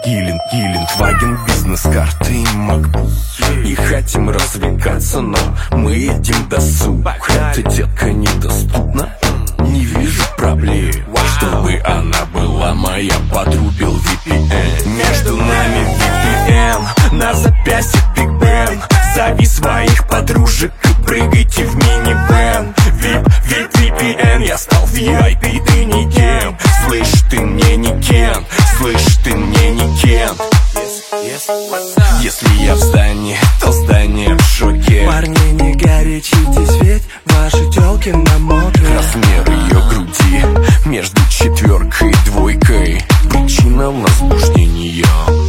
Гелендваген, бизнес-карты и MacBook. Не хотим развлекаться, но мы едим досуг. Эта детка недоступна, не вижу проблем. Чтобы она была моя, подрубил VPN. Между нами VPN, на запястье Big Ben. Зови своих подружек и прыгайте в минивэн. VPN, я стал VIP, ты никем. Слышь, ты мне не Кен, слышь, ты мне не Кен. Если я в здании, то здание в шоке. Парни, не горячитесь, ведь ваши тёлки намокли. Размер ее груди между 4 и 2. Причина возбуждения.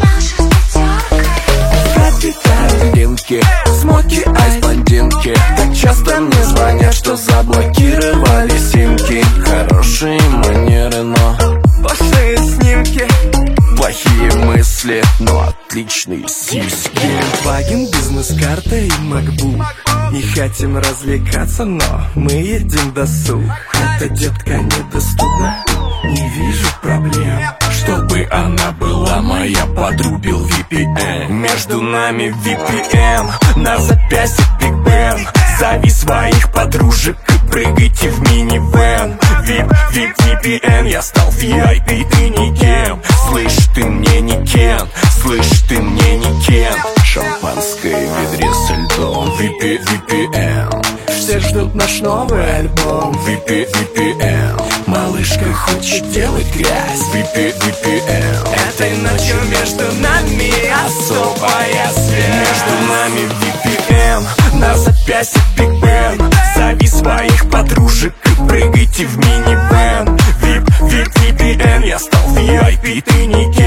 Блондинки, смоки, айс блондинки. Так часто мне звонят, что заблокировали симки. Хорошие манеры, но плохие снимки. плохие мысли, но отличные сиськи. Гелендваген, бизнес-карта и MacBook. Не хотим развлекаться, но мы едим досуг. Эта детка недоступна, не вижу проблем. Чтобы она была моя, подрубил VPN. Между нами VPN, на запястье Big Ben. Зови своих подружек и прыгайте в минивэн. VPN, я стал VIP, ты никем. Слышь, ты мне не Кен, слышь, ты мне не Кен. Шампанское в ведре со льдом. VPN. Все ждут наш новый альбом. VPN. Малышка хочет делать грязь. VPN. Этой ночью между нами особая связь. Между нами VPN, на запястье Big Ben. Зови своих подружек и прыгайте в минивэн. VPN, я стал VIP, ты не Кен.